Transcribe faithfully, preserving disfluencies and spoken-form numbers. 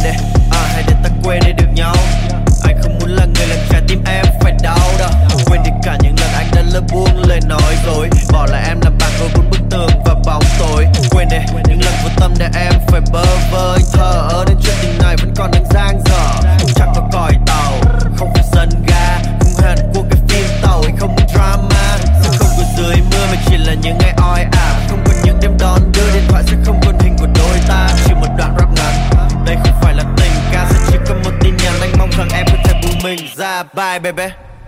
đi, à, hãy để ta quên đi được nhau. Anh không muốn là người làm trái tim em phải đau đâu. Quên đi cả những lần anh đã lỡ buông lời nói dối, bỏ lại em làm bạn với bốn bức tường và bóng tối. Quên đi những lần vô tâm để em phải bơ vơ. Anh thờ ơ đến chuyện tình này vẫn còn đang dang dở. Chẳng có còi tàu, không phải sân ga, không hẳn của cái phim tàu. Anh không muốn drama, sẽ không có dưới mưa mà chỉ là những ngày oi ả. Không có những đêm đón đưa, điện thoại sẽ không còn hình của đôi ta. Chỉ một đoạn rap ngắn, đây không phải là tình ca, sẽ chỉ có một tin nhắn. Anh mong rằng em có thể buông mình ra. Bye baby.